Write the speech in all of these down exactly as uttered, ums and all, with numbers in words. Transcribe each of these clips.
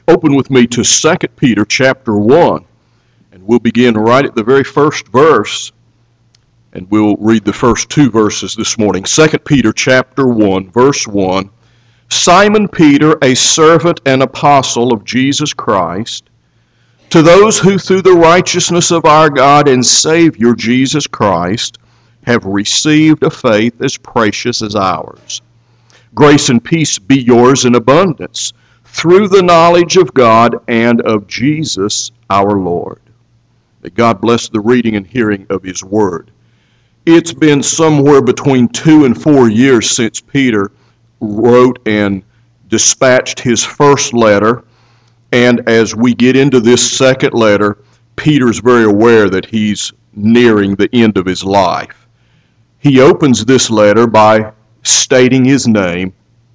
open with me to Second Peter chapter one, and we'll begin right at the very first verse, and we'll read the first two verses this morning. Second Peter chapter one, verse one, Simon Peter, a servant and apostle of Jesus Christ, to those who through the righteousness of our God and Savior Jesus Christ have received a faith as precious as ours. Grace and peace be yours in abundance, through the knowledge of God and of Jesus our Lord. May God bless the reading and hearing of His Word. It's been somewhere between two and four years since Peter wrote and dispatched his first letter, and as we get into this second letter, Peter's very aware that he's nearing the end of his life. He opens this letter by stating his name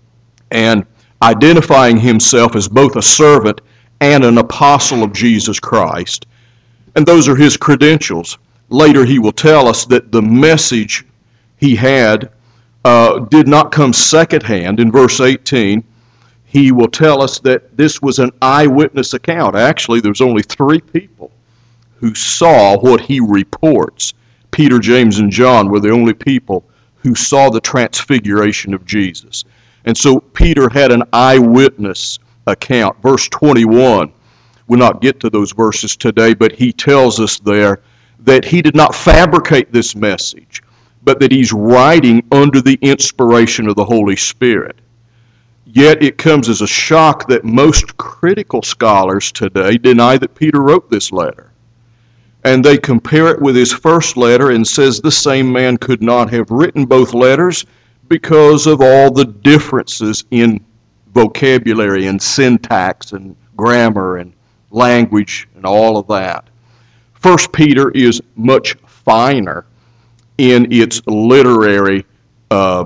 and identifying himself as both a servant and an apostle of Jesus Christ. And those are his credentials. Later he will tell us that the message he had uh, did not come secondhand. In verse eighteen, he will tell us that this was an eyewitness account. Actually, there's only three people who saw what he reports. Peter, James, and John were the only people who saw the transfiguration of Jesus. And so Peter had an eyewitness account. Verse twenty-one, we'll not get to those verses today, but he tells us there that he did not fabricate this message, but that he's writing under the inspiration of the Holy Spirit. Yet it comes as a shock that most critical scholars today deny that Peter wrote this letter. And they compare it with his first letter and says the same man could not have written both letters because of all the differences in vocabulary and syntax and grammar and language and all of that. First Peter is much finer in its literary uh,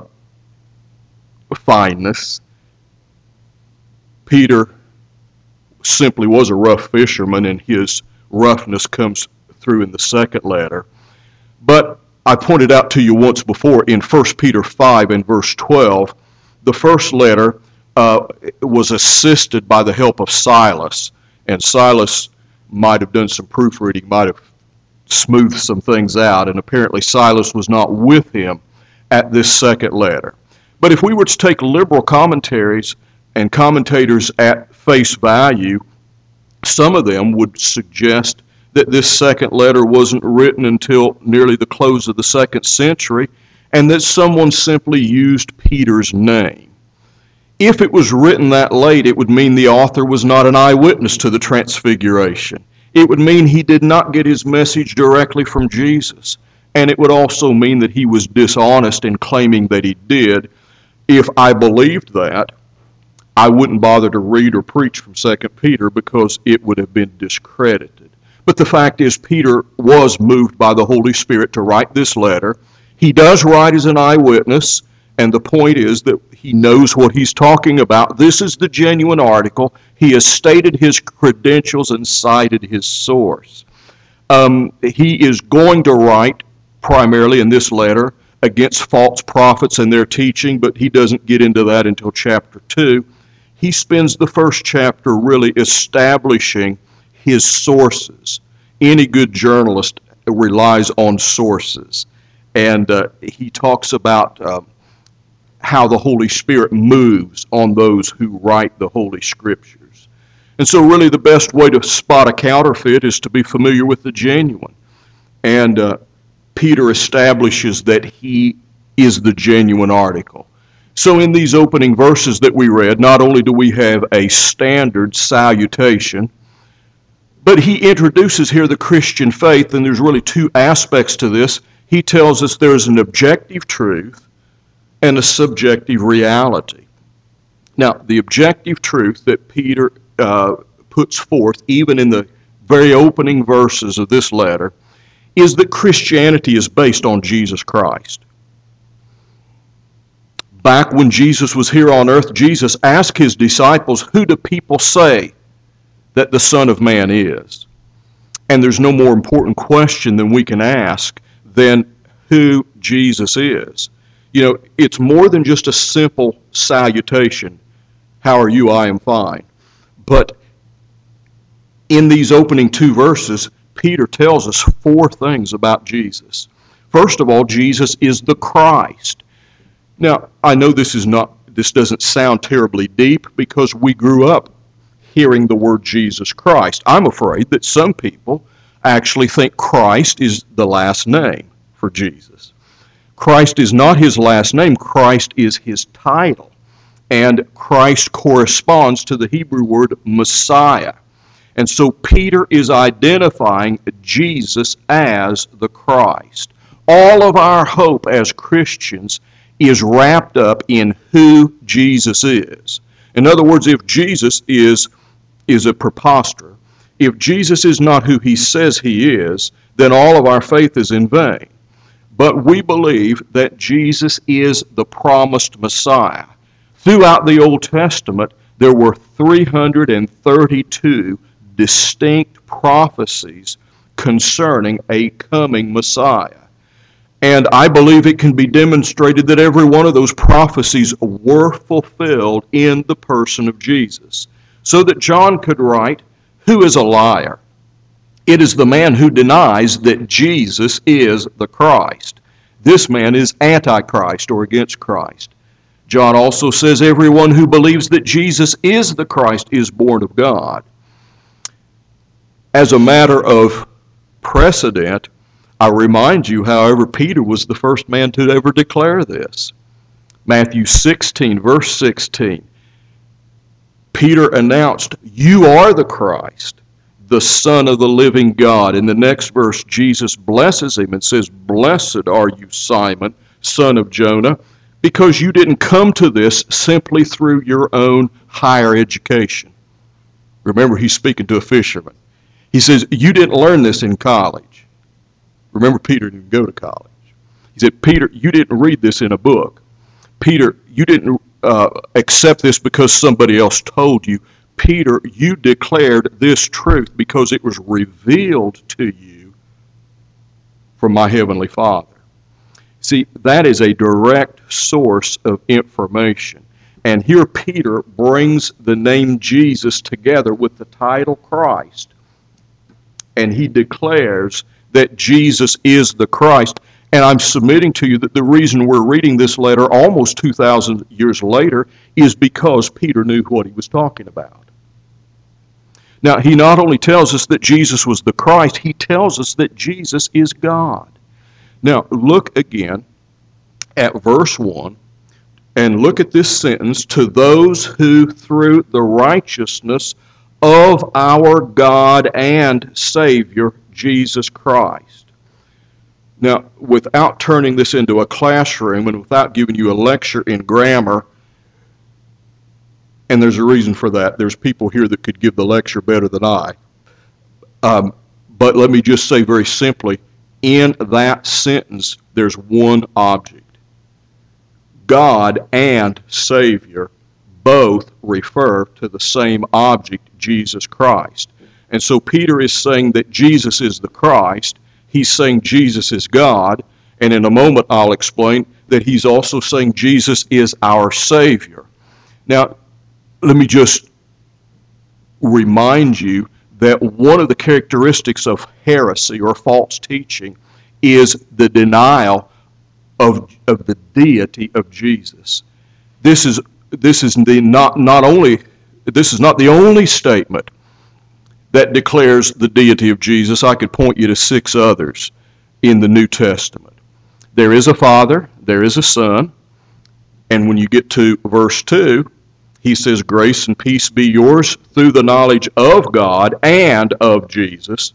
fineness. Peter simply was a rough fisherman, and his roughness comes through in the second letter. But I pointed out to you once before in First Peter five and verse twelve, the first letter uh, was assisted by the help of Silas, and Silas might have done some proofreading, might have smoothed some things out, and apparently Silas was not with him at this second letter. But if we were to take liberal commentaries and commentators at face value, some of them would suggest that this second letter wasn't written until nearly the close of the second century, and that someone simply used Peter's name. If it was written that late, it would mean the author was not an eyewitness to the transfiguration. It would mean he did not get his message directly from Jesus, and it would also mean that he was dishonest in claiming that he did. If I believed that, I wouldn't bother to read or preach from Second Peter because it would have been discredited. But the fact is, Peter was moved by the Holy Spirit to write this letter. He does write as an eyewitness, and the point is that he knows what he's talking about. This is the genuine article. He has stated his credentials and cited his source. Um, he is going to write primarily in this letter against false prophets and their teaching, but he doesn't get into that until chapter two. He spends the first chapter really establishing his sources. Any good journalist relies on sources. And uh, he talks about uh, how the Holy Spirit moves on those who write the Holy Scriptures. And so really the best way to spot a counterfeit is to be familiar with the genuine. And uh, Peter establishes that he is the genuine article. So in these opening verses that we read, not only do we have a standard salutation, but he introduces here the Christian faith, and there's really two aspects to this. He tells us there's an objective truth and a subjective reality. Now, the objective truth that Peter uh, puts forth, even in the very opening verses of this letter, is that Christianity is based on Jesus Christ. Back when Jesus was here on earth, Jesus asked his disciples, "Who do people say that the Son of Man is?" And there's no more important question than we can ask than who Jesus is. You know, it's more than just a simple salutation. How are you? I am fine. But in these opening two verses, Peter tells us four things about Jesus. First of all, Jesus is the Christ. Now, I know this is not this doesn't sound terribly deep because we grew up hearing the word Jesus Christ. I'm afraid that some people actually think Christ is the last name for Jesus. Christ is not his last name. Christ is his title. And Christ corresponds to the Hebrew word Messiah. And so Peter is identifying Jesus as the Christ. All of our hope as Christians is wrapped up in who Jesus is. In other words, if Jesus is, is a preposter, if Jesus is not who he says he is, then all of our faith is in vain. But we believe that Jesus is the promised Messiah. Throughout the Old Testament, there were three hundred thirty-two distinct prophecies concerning a coming Messiah. And I believe it can be demonstrated that every one of those prophecies were fulfilled in the person of Jesus. So that John could write, "Who is a liar? It is the man who denies that Jesus is the Christ. This man is antichrist," or against Christ. John also says, "Everyone who believes that Jesus is the Christ is born of God." As a matter of precedent, I remind you, however, Peter was the first man to ever declare this. Matthew sixteen, verse sixteen. Peter announced, "You are the Christ, the Son of the living God." In the next verse, Jesus blesses him and says, "Blessed are you, Simon, son of Jonah, because you didn't come to this simply through your own higher education." Remember, he's speaking to a fisherman. He says, "You didn't learn this in college." Remember, Peter didn't go to college. He said, "Peter, you didn't read this in a book. Peter, you didn't uh, accept this because somebody else told you. Peter, you declared this truth because it was revealed to you from my heavenly Father." See, that is a direct source of information. And here Peter brings the name Jesus together with the title Christ. And he declares that Jesus is the Christ. And I'm submitting to you that the reason we're reading this letter almost two thousand years later is because Peter knew what he was talking about. Now, he not only tells us that Jesus was the Christ, he tells us that Jesus is God. Now, look again at verse one, and look at this sentence, "To those who through the righteousness of our God and Savior, Jesus Christ." Now, without turning this into a classroom and without giving you a lecture in grammar, and there's a reason for that. There's people here that could give the lecture better than I. Um, but let me just say very simply, in that sentence, there's one object. God and Savior both refer to the same object, Jesus Christ. And so Peter is saying that Jesus is the Christ. He's saying Jesus is God. And in a moment I'll explain that he's also saying Jesus is our Savior. Now, let me just remind you that one of the characteristics of heresy or false teaching is the denial of, of the deity of Jesus. This is this is the not not only this is not the only statement that declares the deity of Jesus. I could point you to six others in the New Testament. There is a Father, there is a Son, and when you get to verse two, he says, "Grace and peace be yours through the knowledge of God and of Jesus."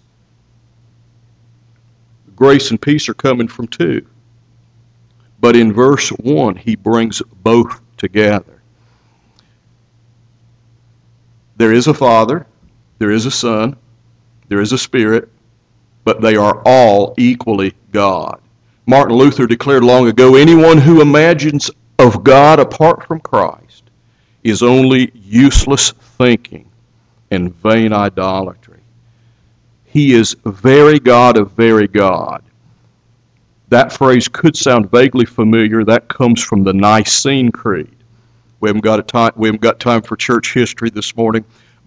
Grace and peace are coming from two. But in verse one, he brings both together. There is a Father, there is a Son, there is a Spirit, but they are all equally God. Martin Luther declared long ago, "Anyone who imagines of God apart from Christ is only useless thinking and vain idolatry." He is very God of very God. That phrase could sound vaguely familiar. That comes from the Nicene Creed. We haven't got a time, we haven't got time for church history this morning,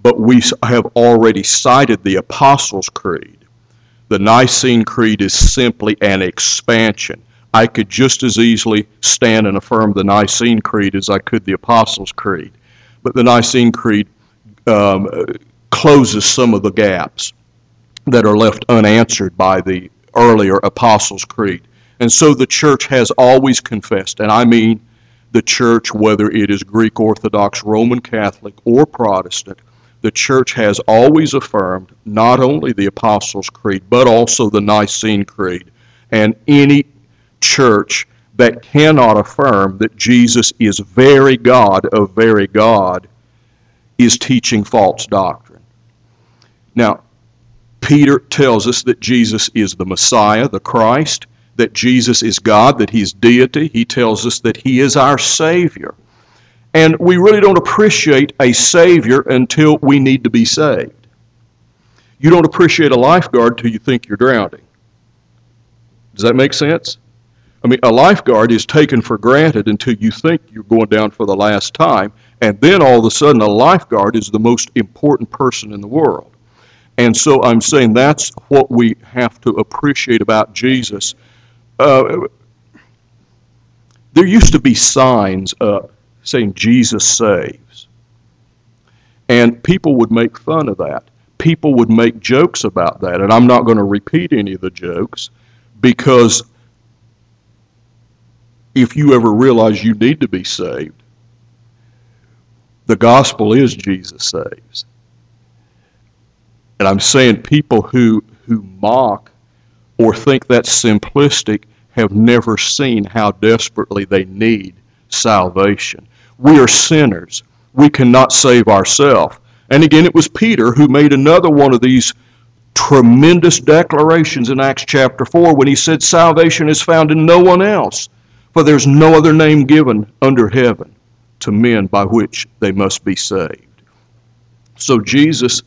but we have already cited the Apostles' Creed. The Nicene Creed is simply an expansion. I could just as easily stand and affirm the Nicene Creed as I could the Apostles' Creed. But the Nicene Creed um, closes some of the gaps that are left unanswered by the earlier Apostles' Creed. And so the church has always confessed, and I mean the church, whether it is Greek Orthodox, Roman Catholic, or Protestant, the church has always affirmed not only the Apostles' Creed, but also the Nicene Creed. And any church that cannot affirm that Jesus is very God of very God is teaching false doctrine. Now, Peter tells us that Jesus is the Messiah, the Christ, that Jesus is God, that He's deity. He tells us that He is our Savior. And we really don't appreciate a Savior until we need to be saved. You don't appreciate a lifeguard till you think you're drowning. Does that make sense? I mean, a lifeguard is taken for granted until you think you're going down for the last time, and then all of a sudden a lifeguard is the most important person in the world. And so I'm saying that's what we have to appreciate about Jesus. Uh, there used to be signs up saying Jesus saves. And people would make fun of that. People would make jokes about that. And I'm not going to repeat any of the jokes, because if you ever realize you need to be saved, the gospel is Jesus saves. And I'm saying people who, who mock or think that's simplistic have never seen how desperately they need salvation. We are sinners. We cannot save ourselves. And again, it was Peter who made another one of these tremendous declarations in Acts chapter four when he said, salvation is found in no one else, for there's no other name given under heaven to men by which they must be saved. So Jesus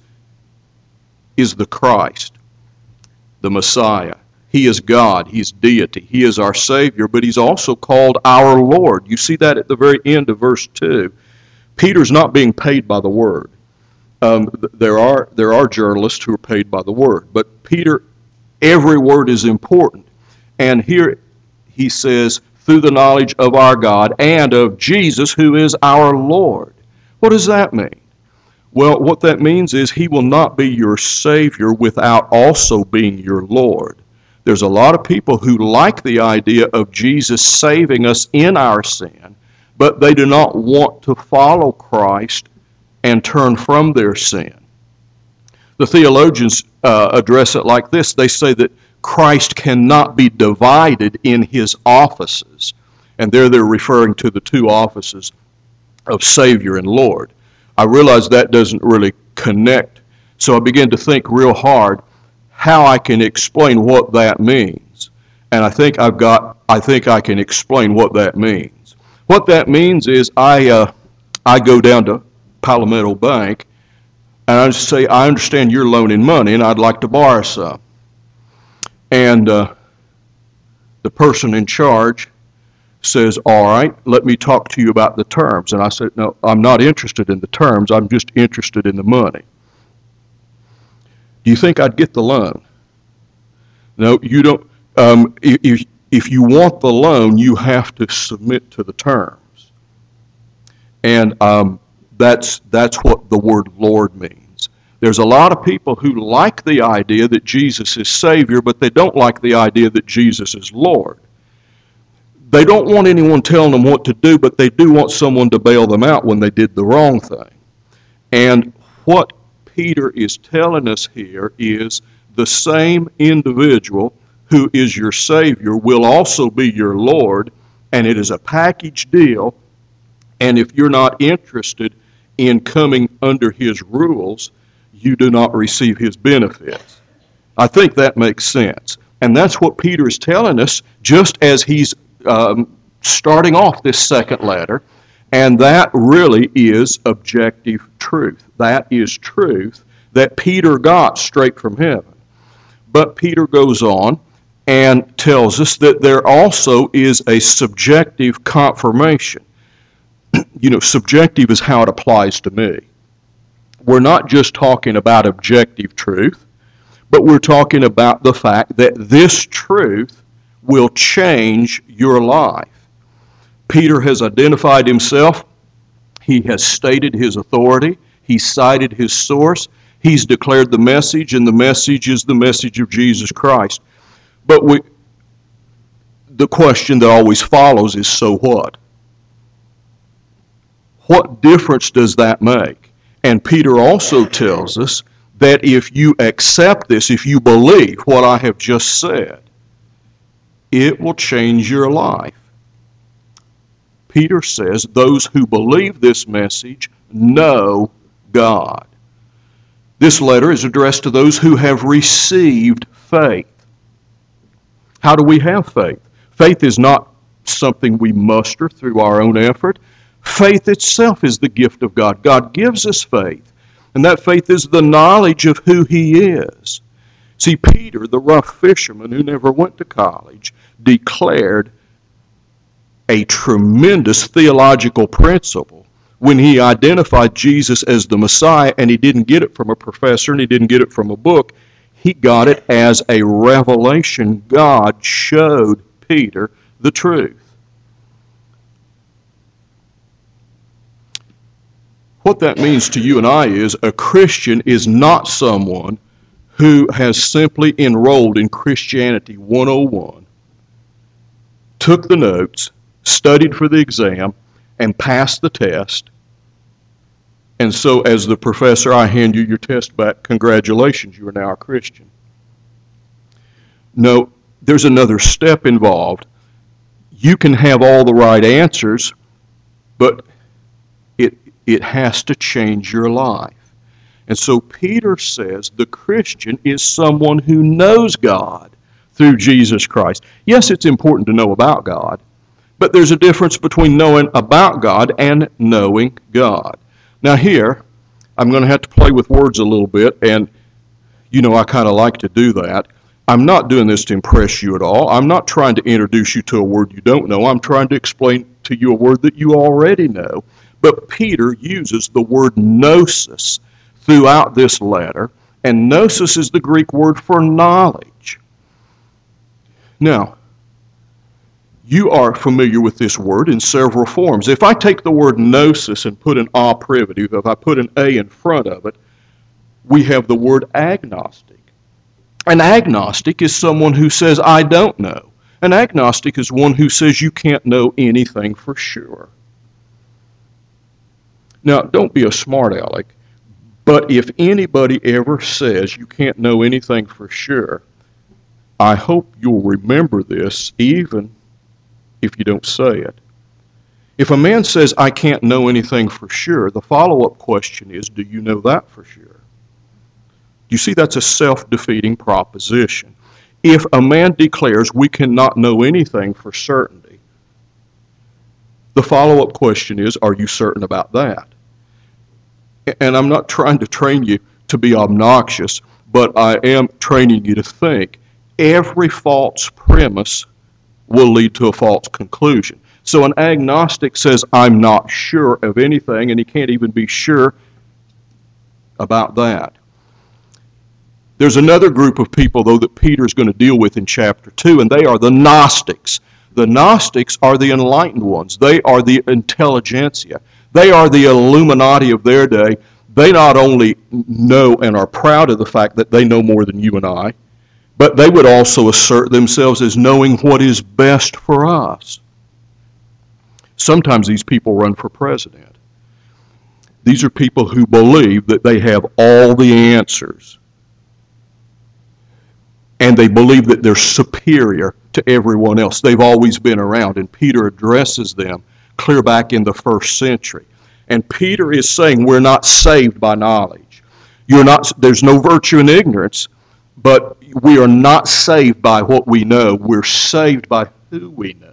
is the Christ, the Messiah. He is God. He is deity. He is our Savior, but He's also called our Lord. You see that at the very end of verse two. Peter's not being paid by the Word. Um, there are there are journalists who are paid by the Word, but Peter, every word is important. And here he says, through the knowledge of our God and of Jesus, who is our Lord. What does that mean? Well, what that means is He will not be your Savior without also being your Lord. There's a lot of people who like the idea of Jesus saving us in our sin, but they do not want to follow Christ and turn from their sin. The theologians uh, address it like this. They say that Christ cannot be divided in His offices. And there they're referring to the two offices of Savior and Lord. I realize that doesn't really connect, so I began to think real hard how I can explain what that means. And I think I've got, I think I can explain what that means. What that means is I, uh, I go down to Palmetto Bank and I just say, I understand you're loaning money and I'd like to borrow some. And uh, the person in charge says, all right, let me talk to you about the terms. And I said, no, I'm not interested in the terms. I'm just interested in the money. Do you think I'd get the loan? No, you don't. Um, if, if you want the loan, you have to submit to the terms. And um, that's, that's what the word Lord means. There's a lot of people who like the idea that Jesus is Savior, but they don't like the idea that Jesus is Lord. They don't want anyone telling them what to do, but they do want someone to bail them out when they did the wrong thing. And what Peter is telling us here is the same individual who is your Savior will also be your Lord, and it is a package deal. And if you're not interested in coming under His rules, you do not receive His benefits. I think that makes sense. And that's what Peter is telling us just as he's um, starting off this second letter. And that really is objective truth. That is truth that Peter got straight from heaven. But Peter goes on and tells us that there also is a subjective confirmation. You know, subjective is how it applies to me. we're not just talking about objective truth, but we're talking about the fact that this truth will change your life. Peter has identified himself. He has stated his authority. He cited his source. He's declared the message, and the message is the message of Jesus Christ. But we, the question that always follows is, so what? What difference does that make? And Peter also tells us that if you accept this, if you believe what I have just said, it will change your life. Peter says those who believe this message know God. This letter is addressed to those who have received faith. How do we have faith? Faith is not something we muster through our own effort. Faith itself is the gift of God. God gives us faith, and that faith is the knowledge of who He is. See, Peter, the rough fisherman who never went to college, declared a tremendous theological principle when he identified Jesus as the Messiah, and he didn't get it from a professor and he didn't get it from a book. He got it as a revelation. God showed Peter the truth. What that means to you and I is a Christian is not someone who has simply enrolled in Christianity one oh one, took the notes, studied for the exam, and passed the test. And so as the professor, I hand you your test back. Congratulations, you are now a Christian. No, there's another step involved. You can have all the right answers, but it, it has to change your life. And so Peter says the Christian is someone who knows God through Jesus Christ. Yes, it's important to know about God, but there's a difference between knowing about God and knowing God. Now here, I'm going to have to play with words a little bit, and you know I kind of like to do that. I'm not doing this to impress you at all. I'm not trying to introduce you to a word you don't know. I'm trying to explain to you a word that you already know. But Peter uses the word gnosis throughout this letter, and gnosis is the Greek word for knowledge. Now, you are familiar with this word in several forms. If I take the word gnosis and put an a privative, if I put an a in front of it, we have the word agnostic. An agnostic is someone who says, I don't know. An agnostic is one who says you can't know anything for sure. Now, don't be a smart aleck, but if anybody ever says you can't know anything for sure, I hope you'll remember this even if you don't say it. If a man says, I can't know anything for sure, the follow-up question is, do you know that for sure? You see, that's a self-defeating proposition. If a man declares we cannot know anything for certainty, the follow-up question is, are you certain about that? And I'm not trying to train you to be obnoxious, but I am training you to think. Every false premise will lead to a false conclusion. So an agnostic says, I'm not sure of anything, and he can't even be sure about that. There's another group of people, though, that Peter's going to deal with in chapter two, and they are the Gnostics. The Gnostics are the enlightened ones. They are the intelligentsia. They are the Illuminati of their day. They not only know and are proud of the fact that they know more than you and I, but they would also assert themselves as knowing what is best for us. Sometimes these people run for president. These are people who believe that they have all the answers. And they believe that they're superior to everyone else. They've always been around, and Peter addresses them clear back in the first century. And Peter is saying we're not saved by knowledge. You're not. There's no virtue in ignorance, but we are not saved by what we know. We're saved by who we know.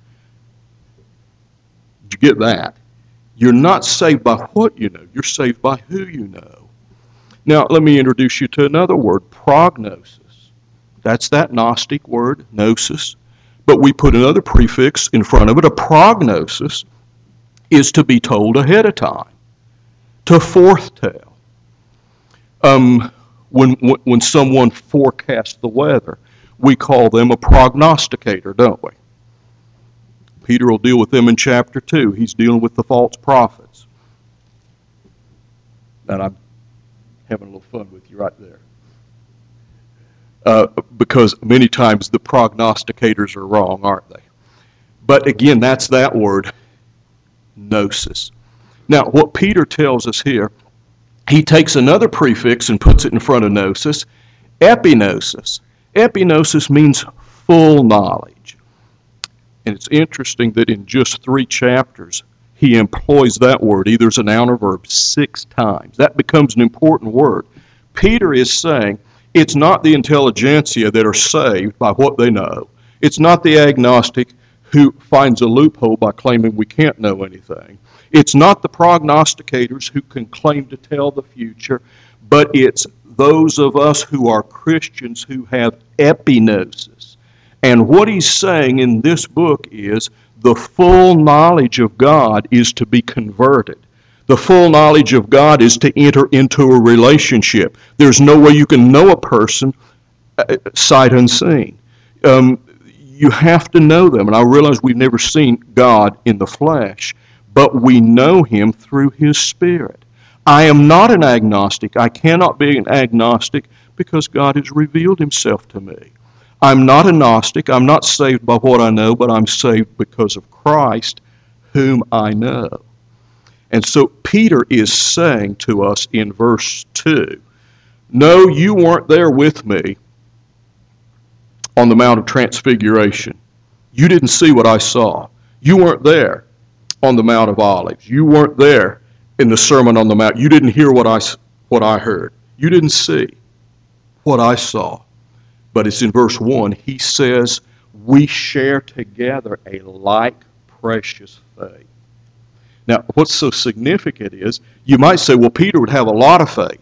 Did you get that? You're not saved by what you know. You're saved by who you know. Now, let me introduce you to another word, prognosis. That's that Gnostic word, gnosis. But we put another prefix in front of it. A prognosis is to be told ahead of time, to foretell. Um, when, when someone forecasts the weather, we call them a prognosticator, don't we? Peter will deal with them in chapter two. He's dealing with the false prophets. And I'm having a little fun with you right there. Uh, because many times the prognosticators are wrong, aren't they? But again, that's that word, gnosis. Now, what Peter tells us here, he takes another prefix and puts it in front of gnosis, epignosis. Epignosis means full knowledge. And it's interesting that in just three chapters, he employs that word, either as a noun or verb, six times. That becomes an important word. Peter is saying it's not the intelligentsia that are saved by what they know. It's not the agnostic who finds a loophole by claiming we can't know anything. It's not the prognosticators who can claim to tell the future, but it's those of us who are Christians who have epignosis. And what he's saying in this book is the full knowledge of God is to be converted. The full knowledge of God is to enter into a relationship. There's no way you can know a person sight unseen. Um, you have to know them. And I realize we've never seen God in the flesh, but we know him through his Spirit. I am not an agnostic. I cannot be an agnostic because God has revealed himself to me. I'm not a Gnostic. I'm not saved by what I know, but I'm saved because of Christ, whom I know. And so Peter is saying to us in verse two, no, you weren't there with me on the Mount of Transfiguration. You didn't see what I saw. You weren't there on the Mount of Olives. You weren't there in the Sermon on the Mount. You didn't hear what I, what I heard. You didn't see what I saw. But it's in verse one, he says, we share together a like precious faith. Now, what's so significant is, you might say, well, Peter would have a lot of faith.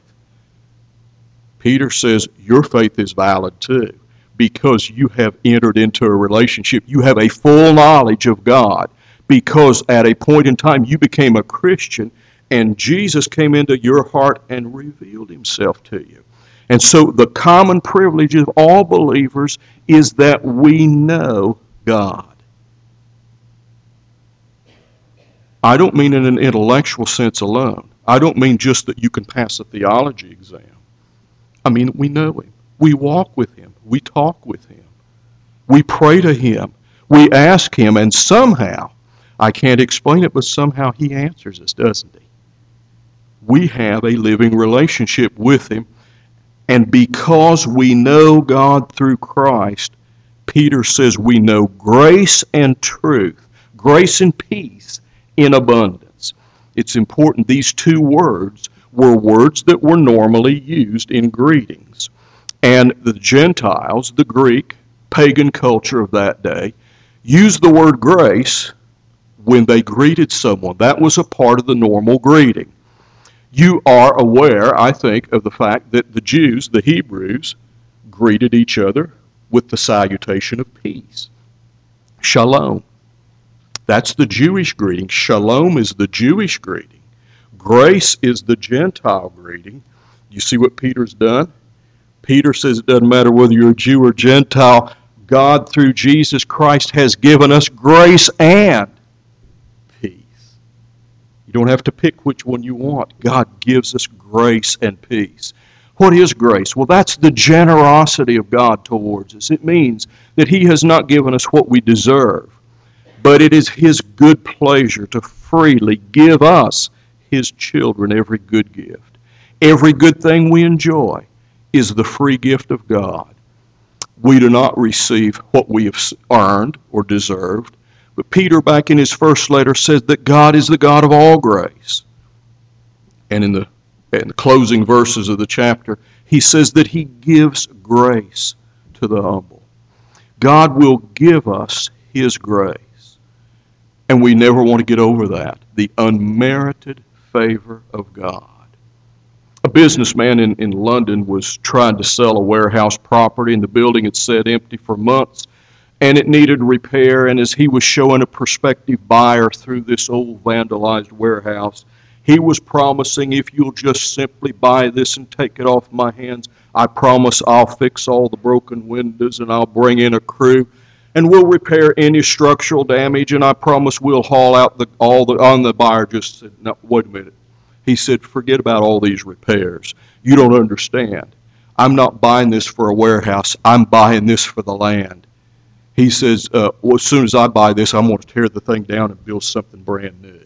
Peter says, your faith is valid too, because you have entered into a relationship. You have a full knowledge of God, because at a point in time you became a Christian, and Jesus came into your heart and revealed himself to you. And so the common privilege of all believers is that we know God. I don't mean in an intellectual sense alone. I don't mean just that you can pass a theology exam. I mean, we know him. We walk with him. We talk with him. We pray to him. We ask him, and somehow, I can't explain it, but somehow he answers us, doesn't he? We have a living relationship with him. And because we know God through Christ, Peter says we know grace and truth, grace and peace in abundance. It's important. These two words were words that were normally used in greetings. And the Gentiles, the Greek, pagan culture of that day, used the word grace when they greeted someone. That was a part of the normal greeting. You are aware, I think, of the fact that the Jews, the Hebrews, greeted each other with the salutation of peace. Shalom. That's the Jewish greeting. Shalom is the Jewish greeting. Grace is the Gentile greeting. You see what Peter's done? Peter says it doesn't matter whether you're a Jew or Gentile. God, through Jesus Christ, has given us grace and peace. You don't have to pick which one you want. God gives us grace and peace. What is grace? Well, that's the generosity of God towards us. It means that he has not given us what we deserve, but it is his good pleasure to freely give us, his children, every good gift. Every good thing we enjoy is the free gift of God. We do not receive what we have earned or deserved. But Peter, back in his first letter, says that God is the God of all grace. And in the, in the closing verses of the chapter, he says that he gives grace to the humble. God will give us his grace. And we never want to get over that, the unmerited favor of God. A businessman in, in London was trying to sell a warehouse property, and the building had sat empty for months, and it needed repair. And as he was showing a prospective buyer through this old vandalized warehouse, He was promising, if you'll just simply buy this and take it off my hands, I promise I'll fix all the broken windows and I'll bring in a crew and we'll repair any structural damage, and I promise we'll haul out the all the on the buyer just said, no, wait a minute. He said, forget about all these repairs. You don't understand. I'm not buying this for a warehouse. I'm buying this for the land. He says, uh, well, as soon as I buy this, I'm going to tear the thing down and build something brand new.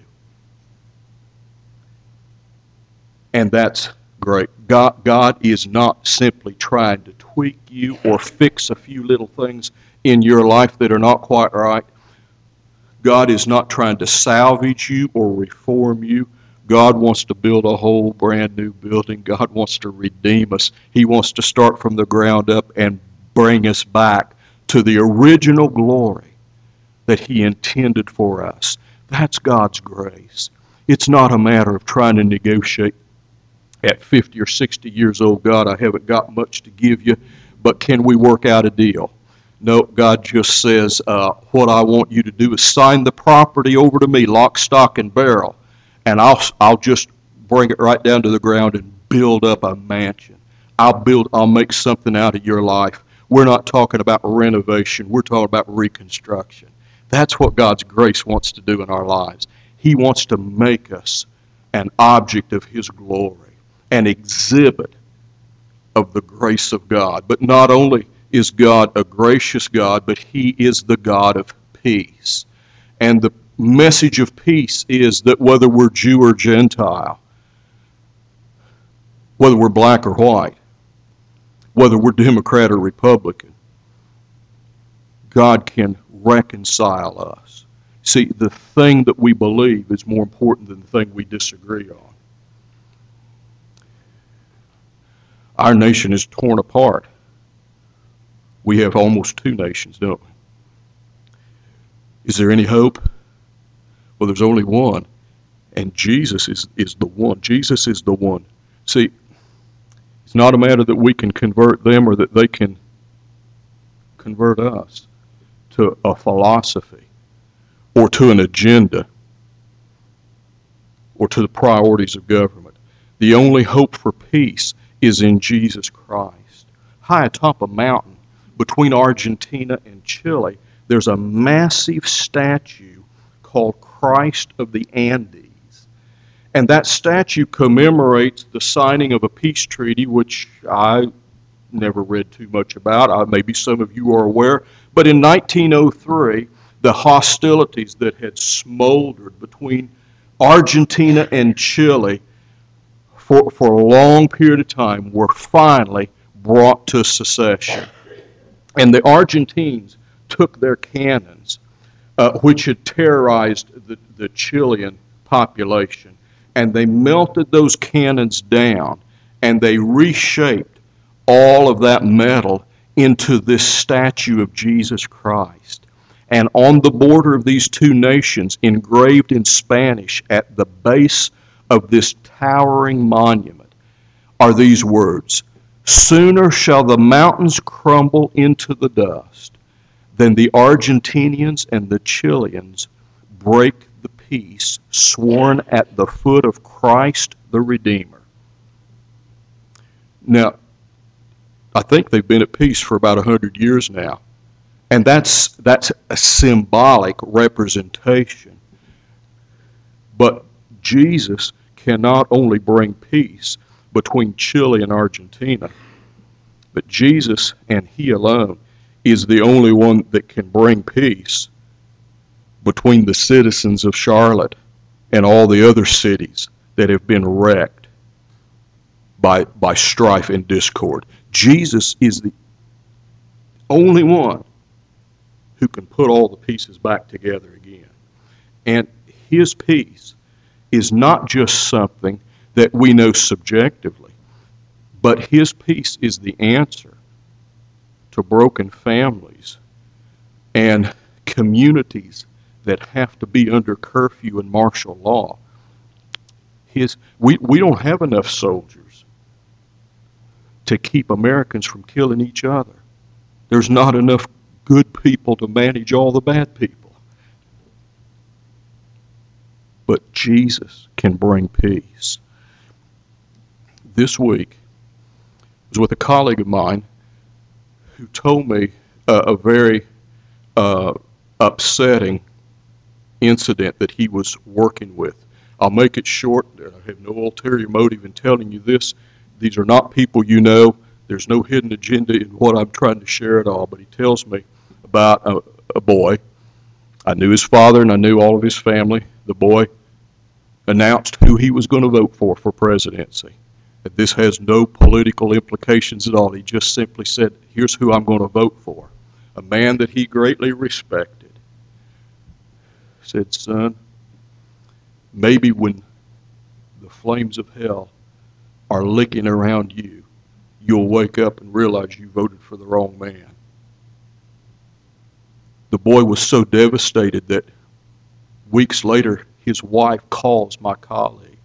And that's great. God, God is not simply trying to tweak you or fix a few little things in your life that are not quite right. God is not trying to salvage you or reform you. God wants to build a whole brand new building. God wants to redeem us. He wants to start from the ground up and bring us back to the original glory that He intended for us. That's God's grace. It's not a matter of trying to negotiate at fifty or sixty years old. God, I haven't got much to give you, but can we work out a deal? No, God just says, uh, what I want you to do is sign the property over to me, lock, stock, and barrel. And I'll I'll just bring it right down to the ground and build up a mansion. I'll build, I'll make something out of your life. We're not talking about renovation. We're talking about reconstruction. That's what God's grace wants to do in our lives. He wants to make us an object of His glory, an exhibit of the grace of God. But not only is God a gracious God, but He is the God of peace. And the message of peace is that whether we're Jew or Gentile, whether we're black or white, whether we're Democrat or Republican, God can reconcile us. See, the thing that we believe is more important than the thing we disagree on. Our nation is torn apart. We have almost two nations, don't we? Is there any hope? Well, there's only one, and Jesus is, is the one. Jesus is the one. See, it's not a matter that we can convert them or that they can convert us to a philosophy or to an agenda or to the priorities of government. The only hope for peace is in Jesus Christ. High atop a mountain between Argentina and Chile, there's a massive statue called Christ of the Andes. And that statue commemorates the signing of a peace treaty, which I never read too much about. Uh, maybe some of you are aware. But in nineteen oh three, the hostilities that had smoldered between Argentina and Chile for, for a long period of time were finally brought to cessation. And the Argentines took their cannons, uh, which had terrorized the, the Chilean population, and they melted those cannons down, and they reshaped all of that metal into this statue of Jesus Christ. And on the border of these two nations, engraved in Spanish at the base of this towering monument, are these words: "Sooner shall the mountains crumble into the dust than the Argentinians and the Chileans break the peace sworn at the foot of Christ the Redeemer." Now, I think they've been at peace for about a hundred years now. And that's that's a symbolic representation. But Jesus cannot only bring peace between Chile and Argentina, but Jesus and He alone is the only one that can bring peace between the citizens of Charlotte and all the other cities that have been wrecked by, by strife and discord. Jesus is the only one who can put all the pieces back together again. And His peace is not just something that we know subjectively, but His peace is the answer to broken families and communities that have to be under curfew and martial law. His, we, we don't have enough soldiers to keep Americans from killing each other. There's not enough good people to manage all the bad people. but Jesus can bring peace. This week, I was with a colleague of mine who told me uh, a very uh, upsetting incident that he was working with. I'll make it short. I have no ulterior motive in telling you this. These are not people you know. There's no hidden agenda in what I'm trying to share at all, but he tells me about a, a boy. I knew his father and I knew all of his family. The boy announced who he was going to vote for for presidency. And this has no political implications at all. He just simply said, here's who I'm going to vote for. A man that he greatly respected. Said, son, maybe when the flames of hell are licking around you, you'll wake up and realize you voted for the wrong man. The boy was so devastated that weeks later, his wife calls my colleague.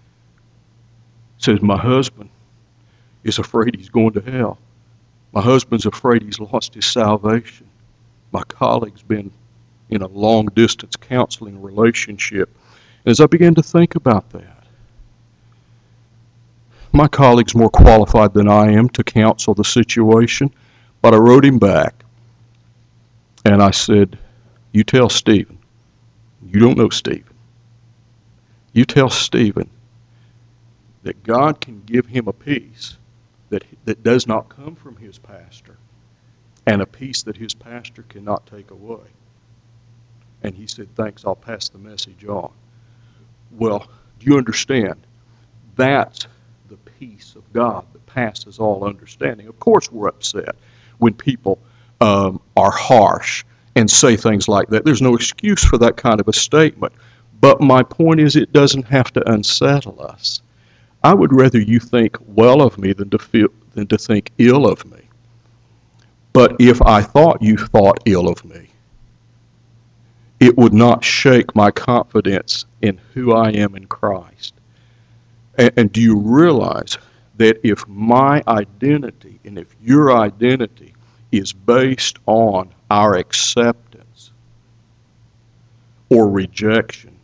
Says, my husband is afraid he's going to hell. My husband's afraid he's lost his salvation. My colleague's been in a long-distance counseling relationship. And as I began to think about that, my colleague's more qualified than I am to counsel the situation, but I wrote him back, and I said, you tell Stephen, you don't know Stephen, you tell Stephen that God can give him a peace that, that does not come from his pastor, and a peace that his pastor cannot take away. And he said, thanks, I'll pass the message on. Well, do you understand? That's the peace of God that passes all understanding. Of course we're upset when people um, are harsh and say things like that. There's no excuse for that kind of a statement. But my point is, it doesn't have to unsettle us. I would rather you think well of me than to feel, than to think ill of me. But if I thought you thought ill of me, it would not shake my confidence in who I am in Christ. And, and do you realize that if my identity and if your identity is based on our acceptance or rejection,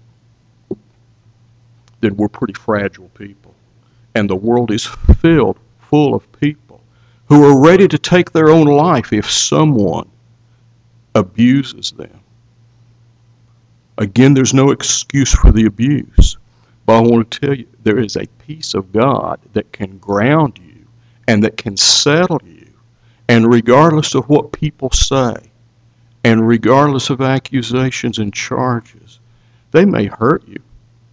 then we're pretty fragile people. And the world is filled full of people who are ready to take their own life if someone abuses them. Again, there's no excuse for the abuse. But I want to tell you, there is a peace of God that can ground you and that can settle you. And regardless of what people say, and regardless of accusations and charges, they may hurt you,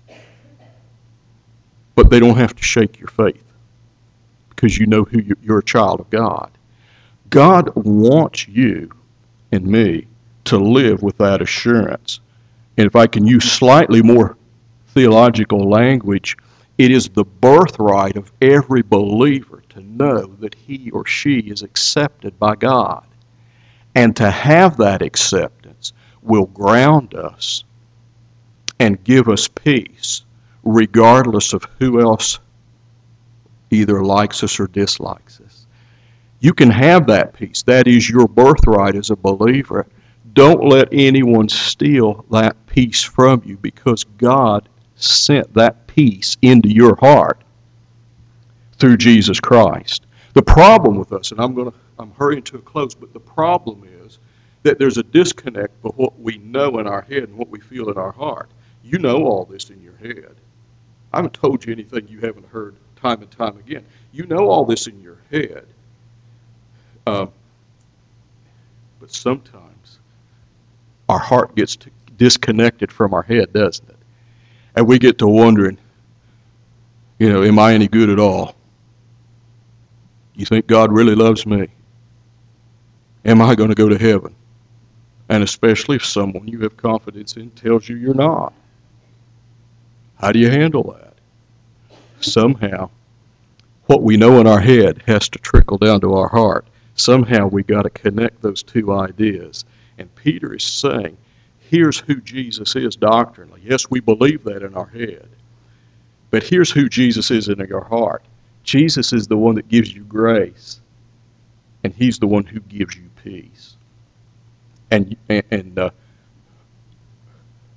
but they don't have to shake your faith because you know who you're a child of God. God wants you and me to live with that assurance. And if I can use slightly more theological language, it is the birthright of every believer to know that he or she is accepted by God. And to have that acceptance will ground us and give us peace, regardless of who else either likes us or dislikes us. You can have that peace. That is your birthright as a believer. Don't let anyone steal that peace from you, because God sent that peace into your heart through Jesus Christ. The problem with us, and I'm going to I'm hurrying to a close, but the problem is that there's a disconnect between what we know in our head and what we feel in our heart. You know all this in your head. I haven't told you anything you haven't heard time and time again. You know all this in your head. Uh, but sometimes our heart gets to disconnected from our head, doesn't it? And we get to wondering, you know, am I any good at all? You think God really loves me? Am I going to go to heaven? And especially if someone you have confidence in tells you you're not. How do you handle that? Somehow, what we know in our head has to trickle down to our heart. Somehow we got to connect those two ideas. And Peter is saying, here's who Jesus is doctrinally. Yes, we believe that in our head. But here's who Jesus is in your heart. Jesus is the one that gives you grace. And he's the one who gives you peace. And, and uh,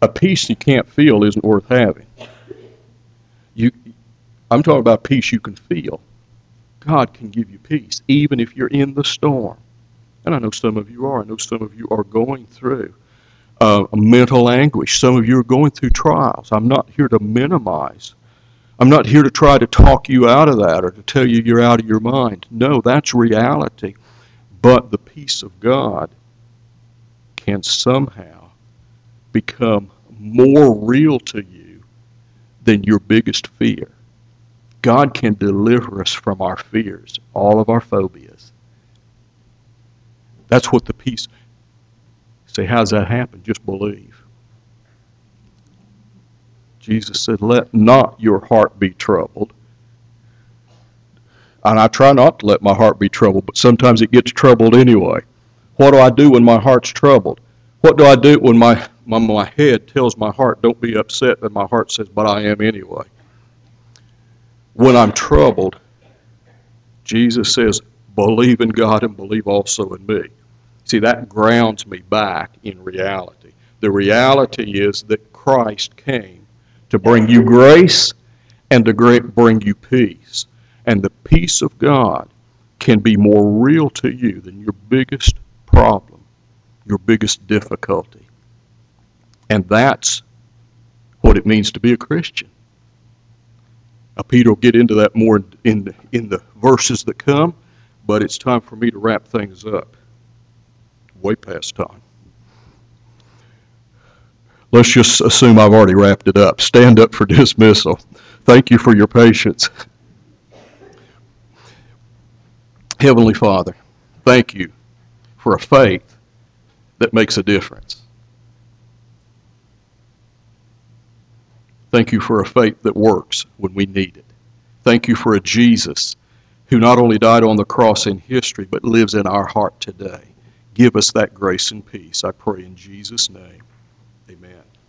A peace you can't feel isn't worth having. You, I'm talking about peace you can feel. God can give you peace, even if you're in the storm. And I know some of you are. I know some of you are going through uh, mental anguish. Some of you are going through trials. I'm not here to minimize. I'm not here to try to talk you out of that or to tell you you're out of your mind. No, that's reality. But the peace of God can somehow become more real to you than your biggest fear. God can deliver us from our fears, all of our phobias. That's what the peace. Say, how's that happen? Just believe. Jesus said, let not your heart be troubled. And I try not to let my heart be troubled, but sometimes it gets troubled anyway. What do I do when my heart's troubled? What do I do when my, my, my head tells my heart, don't be upset, and my heart says, but I am anyway? When I'm troubled, Jesus says, believe in God and believe also in me. See, that grounds me back in reality. The reality is that Christ came to bring you grace and to bring you peace. And the peace of God can be more real to you than your biggest problem, your biggest difficulty. And that's what it means to be a Christian. Now, Peter will get into that more in the, in the verses that come, but it's time for me to wrap things up. Way past time. Let's just assume I've already wrapped it up. Stand up for dismissal. Thank you for your patience. Heavenly Father, thank you for a faith that makes a difference. Thank you for a faith that works when we need it. Thank you for a Jesus who not only died on the cross in history, but lives in our heart today. Give us that grace and peace, I pray in Jesus' name. Amen.